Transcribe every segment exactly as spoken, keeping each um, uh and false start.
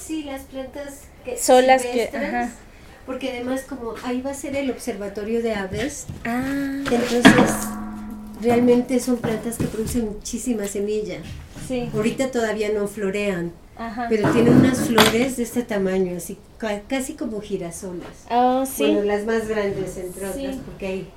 Sí, las plantas que solas que, ajá. Porque además como ahí va a ser el observatorio de aves, ah. entonces realmente son plantas que producen muchísima semilla. Sí. Ahorita todavía no florean, ajá. pero tienen unas flores de este tamaño, así ca- casi como girasoles. Oh, sí. Bueno, las más grandes entre sí. otras, porque hay...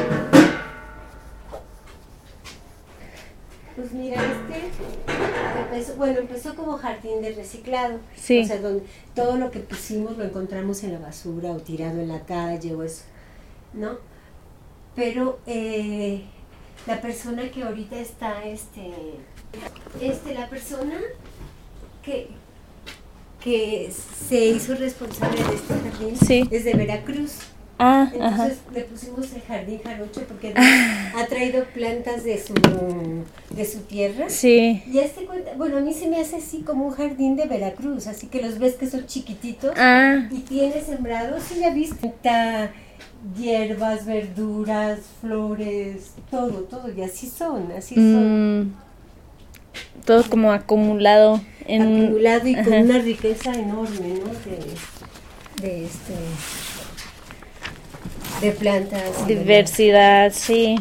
Pues mira, este empezó, bueno, empezó como jardín de reciclado. Sí. O sea, donde todo lo que pusimos lo encontramos en la basura o tirado en la calle o eso, ¿no? Pero eh, la persona que ahorita está, este, este, la persona que, que se hizo responsable de este jardín sí. es de Veracruz. Ah, Entonces ajá. le pusimos el jardín jarocho porque ha traído plantas de su de su tierra. Sí. Y este cuenta, bueno, a mí se me hace así como un jardín de Veracruz, así que los ves que son chiquititos. Ah. Y tiene sembrados, sí, ya viste, está hierbas, verduras, flores, todo, todo, y así son, así son. Mm, todo como acumulado en acumulado y ajá. con una riqueza enorme, ¿no? De, de este de plantas. Diversidad, sí.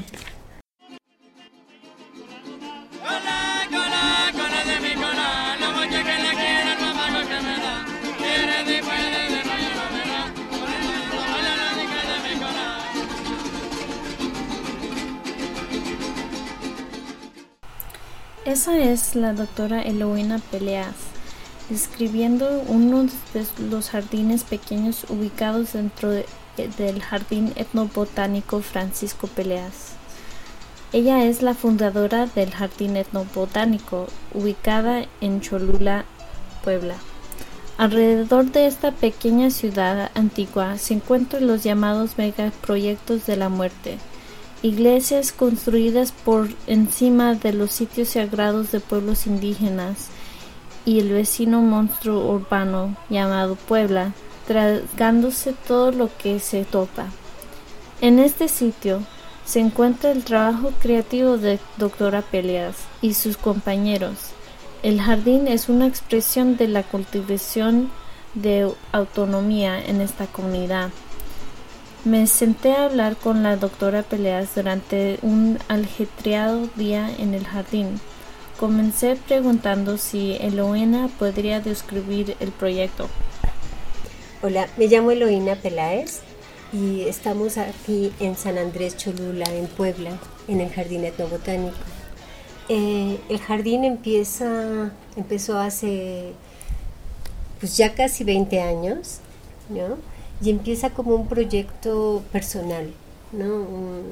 Esa es la doctora Eloína Peleas, describiendo uno de los jardines pequeños ubicados dentro de del Jardín Etnobotánico Francisco Peleas. Ella es la fundadora del Jardín Etnobotánico, ubicada en Cholula, Puebla. Alrededor de esta pequeña ciudad antigua se encuentran los llamados megaproyectos de la muerte, iglesias construidas por encima de los sitios sagrados de pueblos indígenas y el vecino monstruo urbano llamado Puebla, tragándose todo lo que se topa. En este sitio se encuentra el trabajo creativo de doctora Peleas y sus compañeros. El jardín es una expresión de la cultivación de autonomía en esta comunidad. Me senté a hablar con la doctora Peleas durante un ajetreado día en el jardín. Comencé preguntando si Eloína podría describir el proyecto. Hola, me llamo Eloína Peláez y estamos aquí en San Andrés Cholula, en Puebla, en el Jardín Etnobotánico. Eh, el jardín empieza, empezó hace pues ya casi veinte años, ¿no? Y empieza como un proyecto personal, ¿no?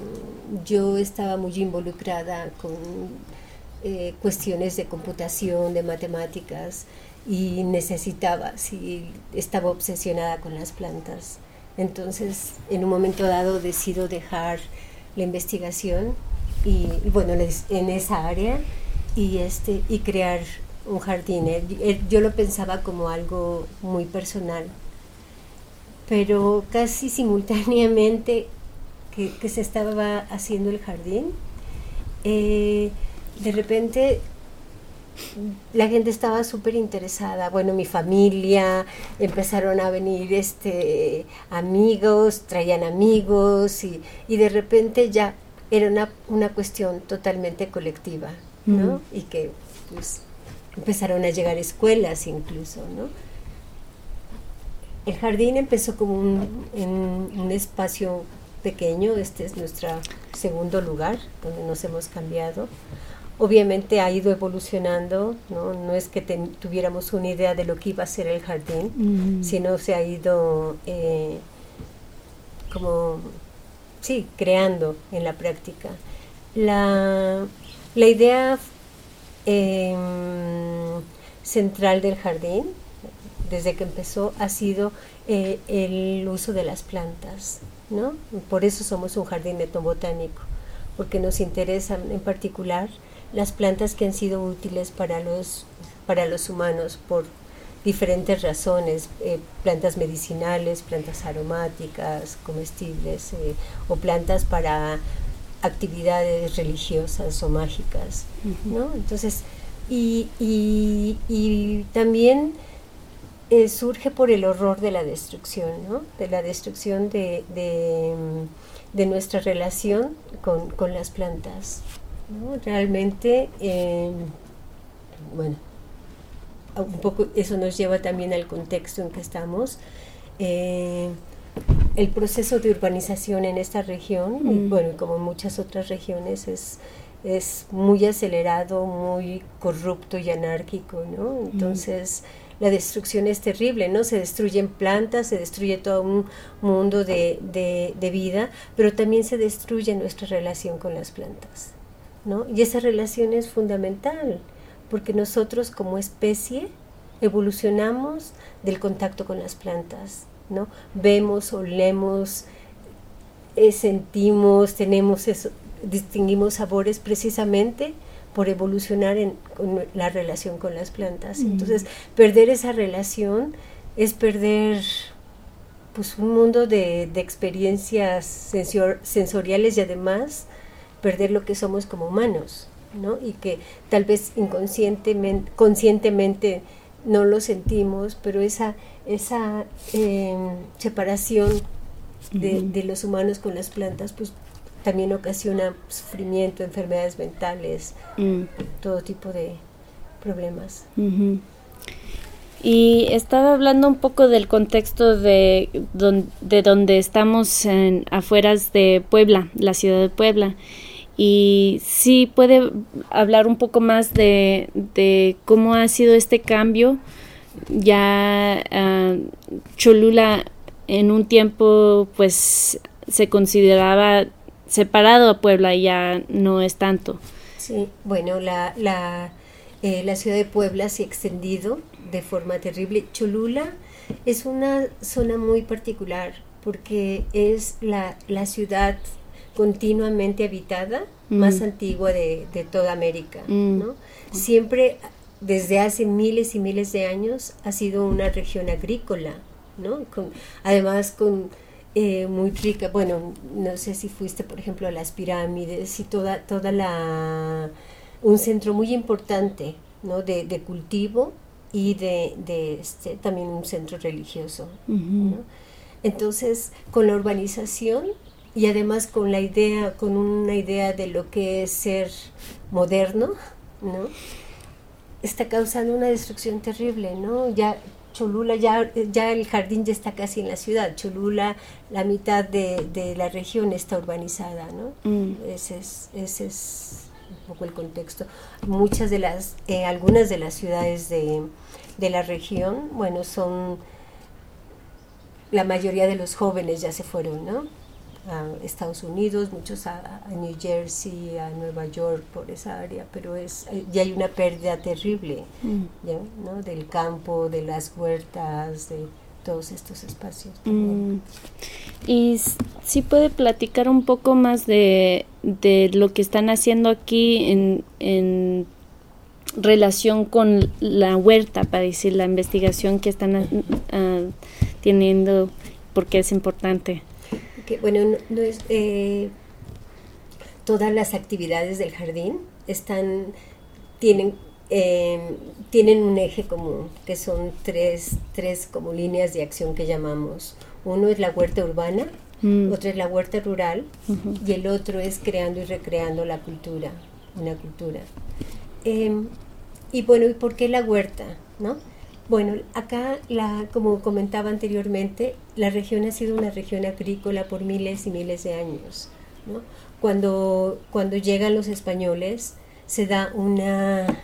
Yo estaba muy involucrada con eh, cuestiones de computación, de matemáticas, y necesitaba, sí, estaba obsesionada con las plantas. Entonces, en un momento dado decido dejar la investigación y, y bueno, en esa área y este y crear un jardín. Yo lo pensaba como algo muy personal, pero casi simultáneamente que, que se estaba haciendo el jardín, eh, de repente la gente estaba súper interesada. Bueno, mi familia, empezaron a venir este amigos, traían amigos y, y de repente ya era una, una cuestión totalmente colectiva, ¿no? Mm. Y que pues empezaron a llegar escuelas incluso, ¿no? El jardín empezó como un, en un espacio pequeño. Este es nuestro segundo lugar donde nos hemos cambiado. Obviamente ha ido evolucionando, no, no es que ten, tuviéramos una idea de lo que iba a ser el jardín, mm. sino se ha ido eh, como, sí, creando en la práctica. La, la idea eh, central del jardín, desde que empezó, ha sido eh, el uso de las plantas, ¿no? Por eso somos un jardín etnobotánico, porque nos interesan en particular las plantas que han sido útiles para los, para los humanos por diferentes razones, eh, plantas medicinales, plantas aromáticas, comestibles, eh, o plantas para actividades religiosas o mágicas, uh-huh. ¿no? Entonces, y, y, y también eh, surge por el horror de la destrucción, ¿no? De la destrucción de, de, de nuestra relación con, con las plantas, ¿no? Realmente, eh, bueno, un poco eso nos lleva también al contexto en que estamos. Eh, el proceso de urbanización en esta región, mm. y bueno, como en muchas otras regiones, es, es muy acelerado, muy corrupto y anárquico, ¿no? Entonces, mm. la destrucción es terrible, ¿no? Se destruyen plantas, se destruye todo un mundo de, de, de vida, pero también se destruye nuestra relación con las plantas, ¿no? Y esa relación es fundamental, porque nosotros como especie evolucionamos del contacto con las plantas, ¿no? Vemos, olemos, eh, sentimos, tenemos eso, distinguimos sabores precisamente por evolucionar en con la relación con las plantas. Mm. Entonces, perder esa relación es perder pues un mundo de, de experiencias sensor, sensoriales y además perder lo que somos como humanos, ¿no? Y que tal vez inconscientemente, conscientemente no lo sentimos, pero esa, esa eh, separación de, uh-huh. de los humanos con las plantas, pues también ocasiona sufrimiento, enfermedades mentales, uh-huh. todo tipo de problemas. Uh-huh. Y estaba hablando un poco del contexto de, don, de donde estamos en, afueras de Puebla, la ciudad de Puebla. Y sí puede hablar un poco más de, de cómo ha sido este cambio. Ya uh, Cholula en un tiempo pues se consideraba separado a Puebla y ya no es tanto. Sí, bueno, la, la, eh, la ciudad de Puebla se ha extendido de forma terrible. Cholula es una zona muy particular porque es la, la ciudad continuamente habitada, mm. más antigua de, de toda América, mm. ¿no? Siempre, desde hace miles y miles de años, ha sido una región agrícola, ¿no? Con, además con eh, muy rica, bueno, no sé si fuiste, por ejemplo, a las pirámides y toda, toda la, un centro muy importante, ¿no? De, de cultivo y de, de este, también un centro religioso, uh-huh. ¿no? Entonces, con la urbanización y además con la idea, con una idea de lo que es ser moderno, ¿no? Está causando una destrucción terrible, ¿no? Ya Cholula, ya, ya el jardín ya está casi en la ciudad. Cholula, la mitad de, de la región está urbanizada, ¿no? Mm. Ese es, ese es un poco el contexto. Muchas de las, eh, algunas de las ciudades de, de la región, bueno, son, la mayoría de los jóvenes ya se fueron, ¿no? A Estados Unidos, muchos a, a New Jersey, a Nueva York, por esa área, pero es ya hay una pérdida terrible, mm. ¿ya? ¿no? Del campo, de las huertas, de todos estos espacios. Mm. Y sí puede platicar un poco más de, de lo que están haciendo aquí en, en relación con la huerta, para decir, la investigación que están uh, teniendo, porque es importante. Que, bueno, no, no es, eh, todas las actividades del jardín están, tienen, eh, tienen un eje común, que son tres, tres como líneas de acción que llamamos. Uno es la huerta urbana, mm. otra es la huerta rural, uh-huh. y el otro es creando y recreando la cultura, una cultura. Eh, y bueno, ¿y por qué la huerta, no? Bueno, acá, la, como comentaba anteriormente, la región ha sido una región agrícola por miles y miles de años, ¿no? Cuando, cuando llegan los españoles, se da una,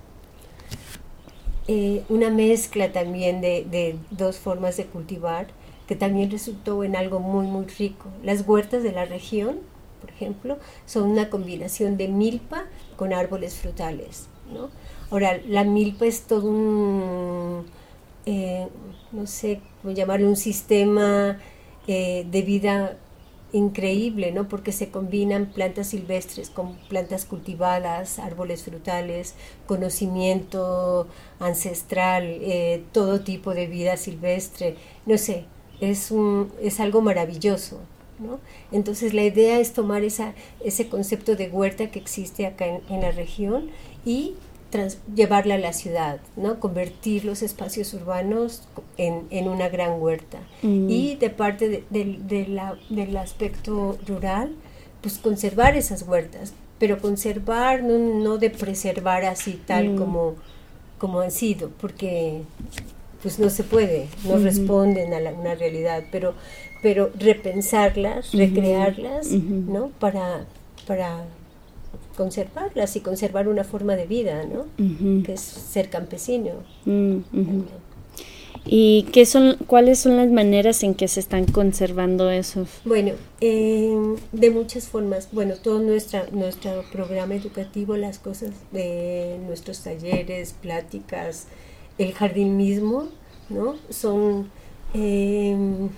eh, una mezcla también de, de dos formas de cultivar, que también resultó en algo muy, muy rico. Las huertas de la región, por ejemplo, son una combinación de milpa con árboles frutales, ¿no? Ahora, la milpa es todo un, eh, no sé cómo llamarlo, un sistema eh, de vida increíble, ¿no? Porque se combinan plantas silvestres con plantas cultivadas, árboles frutales, conocimiento ancestral, eh, todo tipo de vida silvestre, no sé, es, un, es algo maravilloso, ¿no? Entonces la idea es tomar esa, ese concepto de huerta que existe acá en, en la región y trans, llevarla a la ciudad, ¿no? Convertir los espacios urbanos en, en una gran huerta. Mm. Y de parte de, de, de la, del aspecto rural, pues conservar esas huertas, pero conservar, no, no de preservar así tal mm. como, como han sido, porque pues no se puede, no mm-hmm. responden a la, una realidad, pero, pero repensarlas, mm-hmm. recrearlas, mm-hmm. ¿no? Para, para conservarlas y conservar una forma de vida, ¿no? Uh-huh. Que es ser campesino. Uh-huh. ¿Y qué son, cuáles son las maneras en que se están conservando esos? Bueno, eh, de muchas formas. Bueno, todo nuestra, nuestro programa educativo, las cosas de nuestros talleres, pláticas, el jardín mismo, ¿no? Son eh,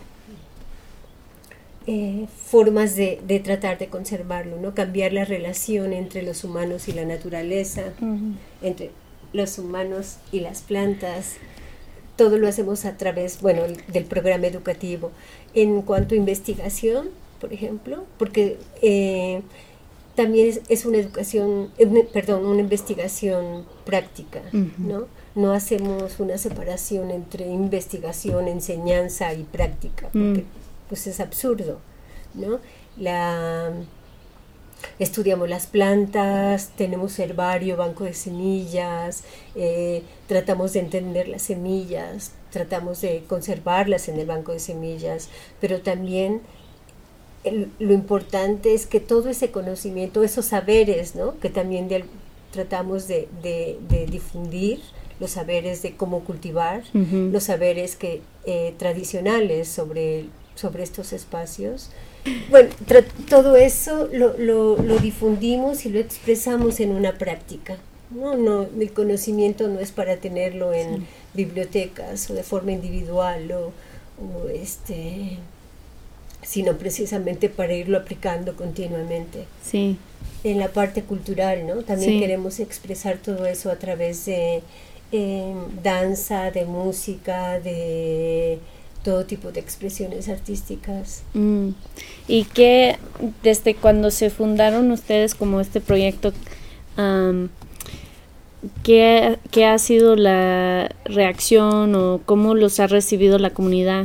Eh, formas de, de tratar de conservarlo, ¿no? Cambiar la relación entre los humanos y la naturaleza, uh-huh. entre los humanos y las plantas. Todo lo hacemos a través, bueno, del programa educativo. En cuanto a investigación, por ejemplo, porque eh, también es, es una educación, eh, perdón, una investigación práctica, uh-huh. ¿no? No hacemos una separación entre investigación, enseñanza y práctica, porque uh-huh. pues es absurdo, ¿no? La, estudiamos las plantas, tenemos herbario, banco de semillas, eh, tratamos de entender las semillas, tratamos de conservarlas en el banco de semillas, pero también el, lo importante es que todo ese conocimiento, esos saberes, ¿no? Que también de, tratamos de, de, de difundir, los saberes de cómo cultivar, uh-huh. los saberes que, eh, tradicionales sobre sobre estos espacios. Bueno, tra- todo eso lo, lo, lo difundimos y lo expresamos en una práctica, ¿no? No, el conocimiento no es para tenerlo en sí. bibliotecas o de forma individual, o, o este, sino precisamente para irlo aplicando continuamente. Sí. En la parte cultural, ¿no? También sí. queremos expresar todo eso a través de eh, danza, de música, de todo tipo de expresiones artísticas. Mm. ¿Y qué, desde cuando se fundaron ustedes como este proyecto, um, ¿qué, qué ha sido la reacción o cómo los ha recibido la comunidad?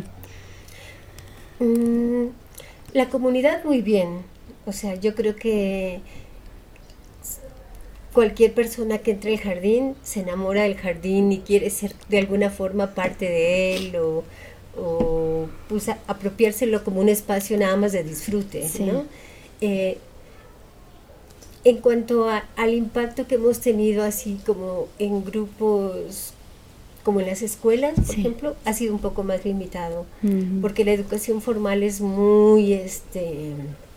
Mm, la comunidad muy bien. O sea, yo creo que cualquier persona que entre al jardín se enamora del jardín y quiere ser de alguna forma parte de él, o o pues a, apropiárselo como un espacio nada más de disfrute, sí. ¿no? Eh, en cuanto a, al impacto que hemos tenido así como en grupos, como en las escuelas, por sí. ejemplo, ha sido un poco más limitado, uh-huh. porque la educación formal es muy, este,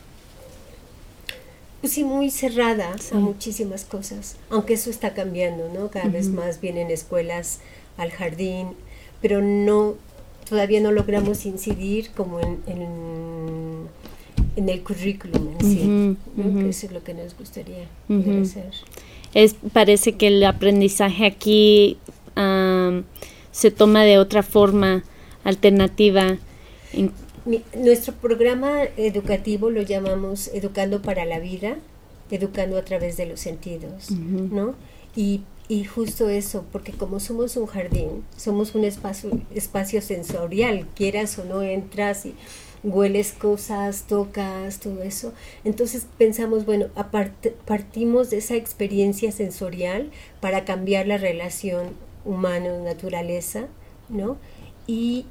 pues sí, muy cerrada sí. a muchísimas cosas, aunque eso está cambiando, ¿no? Cada uh-huh. vez más vienen escuelas al jardín, pero no todavía no logramos incidir como en, en, en el currículum en sí, uh-huh, ¿no? uh-huh. que eso es lo que nos gustaría uh-huh. poder hacer. Es, parece que el aprendizaje aquí um, se toma de otra forma alternativa. En... Mi, nuestro programa educativo lo llamamos Educando para la Vida, educando a través de los sentidos, uh-huh. ¿no? Y Y justo eso, porque como somos un jardín, somos un espacio, espacio sensorial, quieras o no entras y hueles cosas, tocas, todo eso. Entonces pensamos, bueno, apart- partimos de esa experiencia sensorial para cambiar la relación humano-naturaleza, ¿no? Y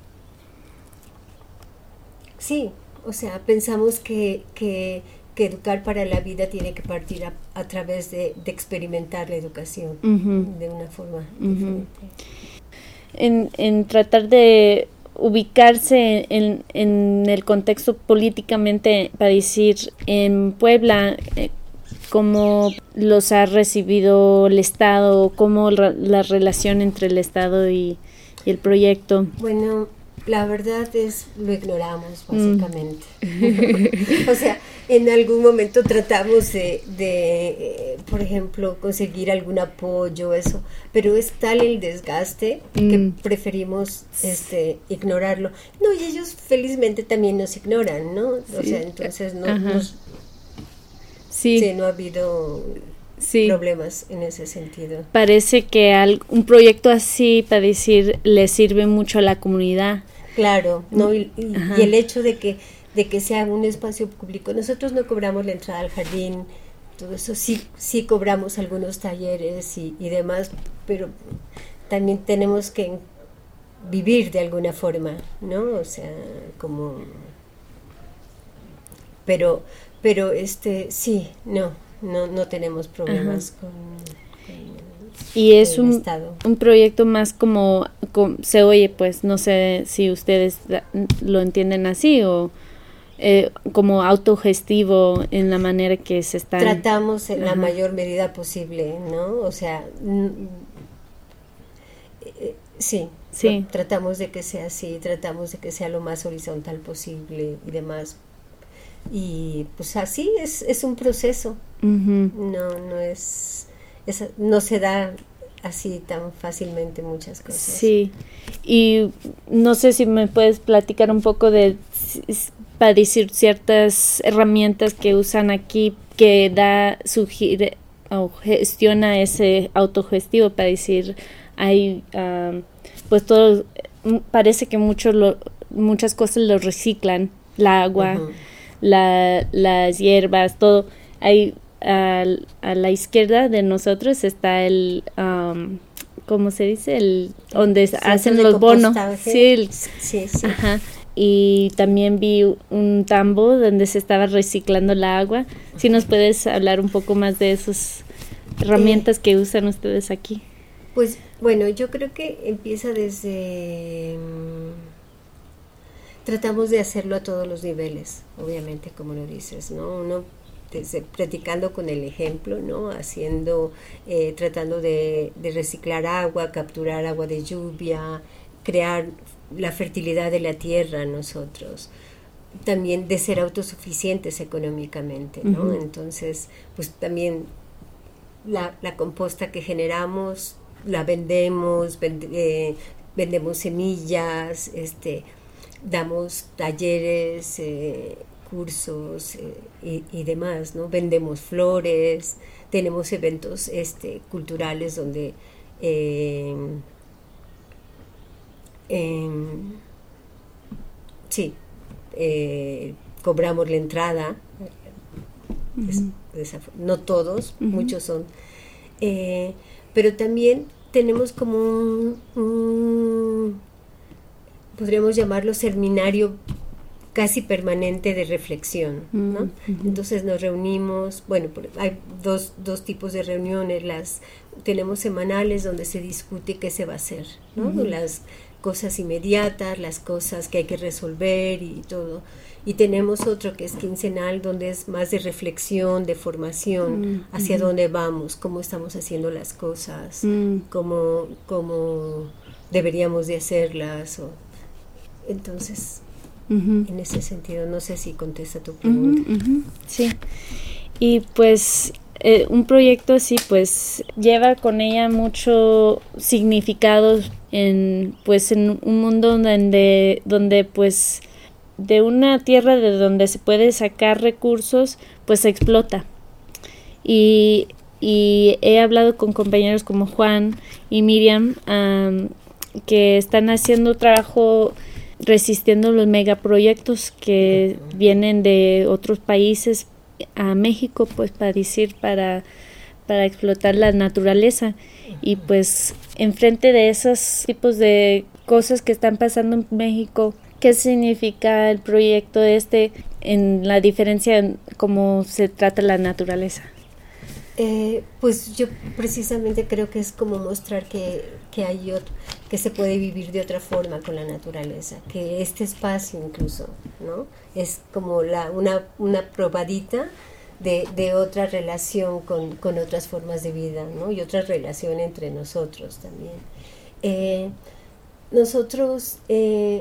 sí, o sea, pensamos que... que que educar para la vida tiene que partir a, a través de, de experimentar la educación uh-huh. de una forma uh-huh. diferente. En, en tratar de ubicarse en, en el contexto políticamente, para decir, en Puebla, eh, cómo los ha recibido el Estado, cómo la, la relación entre el Estado y, y el proyecto. Bueno, la verdad es, lo ignoramos básicamente. Mm. O sea, en algún momento tratamos de, de eh, por ejemplo, conseguir algún apoyo, eso, pero es tal el desgaste mm. que preferimos este, ignorarlo. No, y ellos felizmente también nos ignoran, ¿no? Sí. O sea, entonces no, nos, sí. sí, no ha habido sí. problemas en ese sentido. Parece que al, un proyecto así, para decir, le sirve mucho a la comunidad. Claro, no y, y, y el hecho de que de que sea un espacio público. Nosotros no cobramos la entrada al jardín, todo eso sí sí cobramos algunos talleres y, y demás, pero también tenemos que vivir de alguna forma, ¿no? O sea, como pero pero este sí, no, no no tenemos problemas con, con y es el un, Estado. Un proyecto más como, como se oye, pues no sé si ustedes lo entienden así o eh, como autogestivo en la manera que se están tratamos en Ajá. la mayor medida posible, ¿no? O sea, eh, sí, sí. tratamos de que sea así, tratamos de que sea lo más horizontal posible y demás. Y pues así es, es un proceso. Uh-huh. No, no es, es, no se da así tan fácilmente muchas cosas. Sí, y no sé si me puedes platicar un poco de, para decir, ciertas herramientas que usan aquí que da, sugiere o gestiona ese autogestivo, para decir, hay, um, pues todo, parece que mucho lo, muchas cosas lo reciclan, el agua, uh-huh. la, las hierbas, todo. Hay a, a la izquierda de nosotros está el um, ¿cómo se dice? El donde sí, hacen los bonos. Sí, el, sí, sí. Ajá. Y también vi un tambo donde se estaba reciclando la agua. Si nos puedes hablar un poco más de esas herramientas eh, que usan ustedes aquí. Pues bueno, yo creo que empieza desde um, tratamos de hacerlo a todos los niveles, obviamente, como lo dices, ¿no? Uno desde practicando con el ejemplo, ¿no? Haciendo, eh, tratando de, de reciclar agua, capturar agua de lluvia, crear la fertilidad de la tierra nosotros, también de ser autosuficientes económicamente, ¿no? Uh-huh. Entonces, pues también la, la composta que generamos la vendemos, vend, eh, vendemos semillas, este, damos talleres, eh, cursos eh, y, y demás, ¿no? Vendemos flores, tenemos eventos este, culturales donde eh, eh, sí, eh, cobramos la entrada, uh-huh. es, es, no todos, uh-huh. muchos son, eh, pero también tenemos como un, un podríamos llamarlo seminario casi permanente de reflexión, ¿no? Uh-huh. Entonces nos reunimos, bueno, hay dos, dos tipos de reuniones, las tenemos semanales donde se discute qué se va a hacer, ¿no? Uh-huh. Las cosas inmediatas, las cosas que hay que resolver y todo. Y tenemos otro que es quincenal, donde es más de reflexión, de formación, uh-huh. hacia dónde vamos, cómo estamos haciendo las cosas, uh-huh. cómo, cómo deberíamos de hacerlas. O, entonces... Uh-huh. En ese sentido, no sé si contesta tu pregunta. Uh-huh, uh-huh. Sí, y pues eh, un proyecto así pues lleva con ella mucho significado en pues en un mundo donde, donde pues de una tierra de donde se puede sacar recursos pues se explota. Y, y he hablado con compañeros como Juan y Miriam um, que están haciendo trabajo resistiendo los megaproyectos que uh-huh. vienen de otros países a México, pues para decir, para, para explotar la naturaleza. Uh-huh. Y pues enfrente de esos tipos de cosas que están pasando en México, ¿qué significa el proyecto este en la diferencia en cómo se trata la naturaleza? Eh, pues yo precisamente creo que es como mostrar que, que hay otro, que se puede vivir de otra forma con la naturaleza, que este espacio incluso, ¿no? Es como la, una, una probadita de, de otra relación con, con otras formas de vida, ¿no? Y otra relación entre nosotros también. Eh, nosotros eh,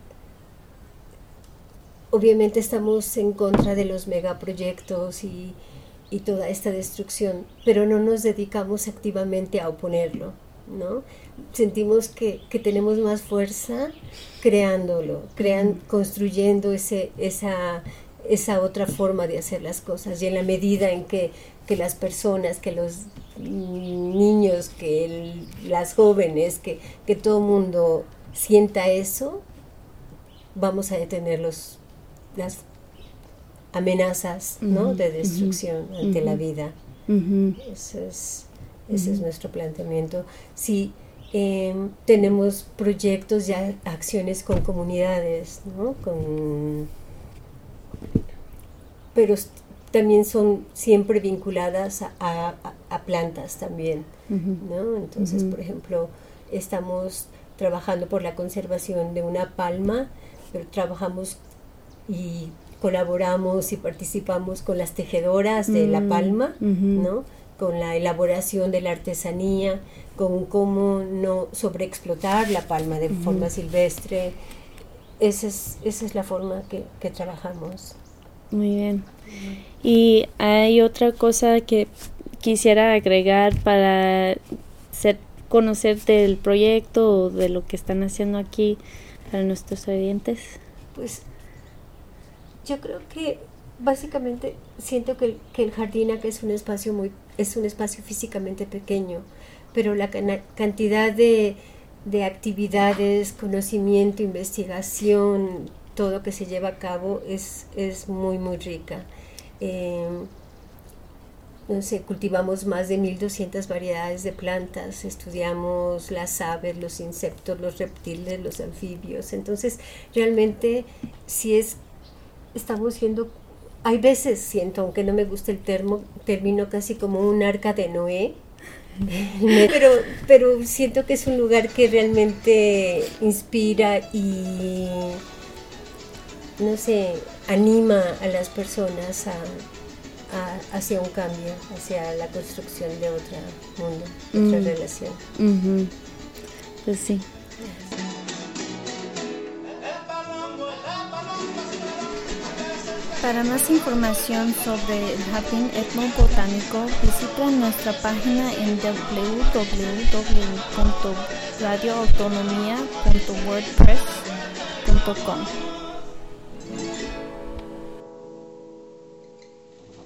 obviamente estamos en contra de los megaproyectos y y toda esta destrucción, pero no nos dedicamos activamente a oponerlo, ¿no? Sentimos que, que tenemos más fuerza creándolo, crean, construyendo ese, esa esa otra forma de hacer las cosas, y en la medida en que, que las personas, que los niños, que el, las jóvenes, que, que todo el mundo sienta eso, vamos a detener los, las amenazas, uh-huh, ¿no? de destrucción uh-huh, ante uh-huh. la vida. Uh-huh. Eso es, ese uh-huh. es nuestro planteamiento. Sí, eh, tenemos proyectos, ya acciones con comunidades, ¿no? Con, pero también son siempre vinculadas a, a, a plantas también, uh-huh. ¿no? Entonces, uh-huh. por ejemplo, estamos trabajando por la conservación de una palma, pero trabajamos y colaboramos y participamos con las tejedoras de uh-huh. la palma, uh-huh. ¿no? Con la elaboración de la artesanía, con cómo no sobreexplotar la palma de uh-huh. forma silvestre. Esa es, esa es la forma que, que trabajamos. Muy bien. Y hay otra cosa que quisiera agregar para ser, conocer del proyecto o de lo que están haciendo aquí para nuestros oyentes. Pues yo creo que básicamente siento que el, que el jardín acá es un espacio muy, es un espacio físicamente pequeño, pero la can- cantidad de, de actividades, conocimiento, investigación, todo que se lleva a cabo es, es muy, muy rica. Eh, no sé, cultivamos más de mil doscientas variedades de plantas, estudiamos las aves, los insectos, los reptiles, los anfibios. Entonces, realmente, si es, estamos siendo, hay veces siento, aunque no me gusta el termo, término casi como un arca de Noé, pero, pero siento que es un lugar que realmente inspira y, no sé, anima a las personas a, a, hacia un cambio, hacia la construcción de otro mundo, de mm. otra relación. Uh-huh. Pues sí. Para más información sobre el Jardín Etnobotánico, visita nuestra página en doble u doble u doble u punto radio autonomía punto wordpress punto com.